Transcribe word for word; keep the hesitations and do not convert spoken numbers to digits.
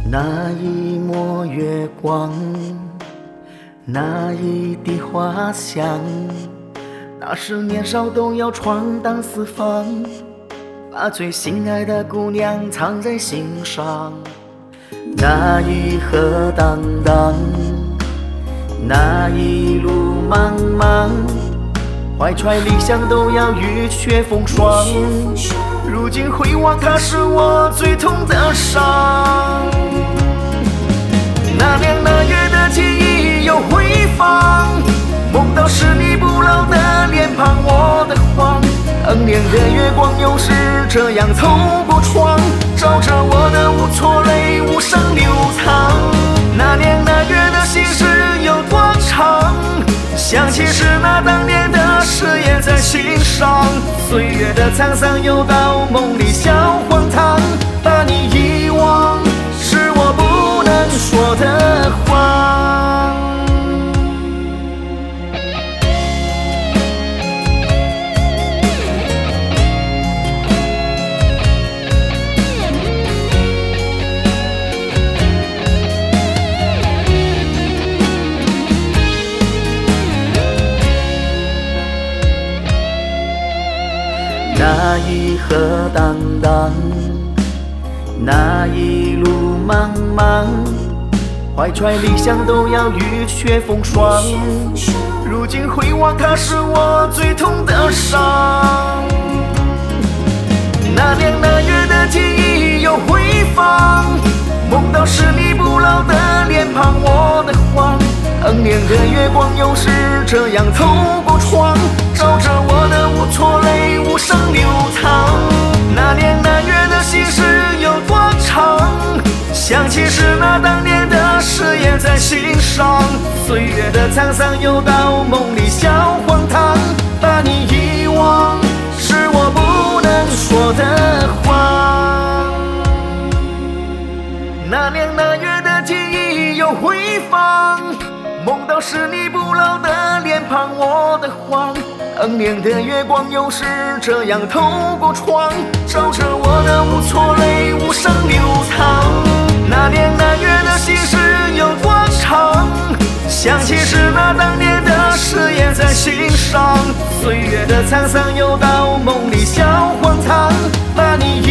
那一抹月光，那一滴花香，那时年少都要闯荡四方，把最心爱的姑娘藏在心上。那一河荡荡，那一路茫茫，怀揣理想都要雨雪风霜。如今回望，它是我最痛的伤。那年那月的记忆又回放，梦到是你不老的脸庞，我的慌。恩年的月光又是这样透过窗，照着我的无措泪无声流淌。那年那月的心事有多长，想起是那当年的誓言在心上。岁月的沧桑又到梦里小荒唐，把你遗忘是我不能说的谎。那一河荡荡，那一路茫茫，怀揣理想都要雨雪风霜。如今回望，它是我最痛的伤。那年那月的记忆又回放，梦到是你不老的脸庞，我的慌。恩年的月光又是这样透过窗，照着我的无措泪无声流淌。那年那月的心事有多长，想起是那当年的誓言在心上。岁月的沧桑又到梦里小荒唐，把你遗忘是我不能说的谎。那年那月的记忆又回放，梦到是你不老的脸庞，我的慌。恩年的月光又是这样透过窗，照着我的无措泪无声流淌。那年那月的心事有多长，想起是那当年的誓言在心上。岁月的沧桑又到梦里小荒唐，把你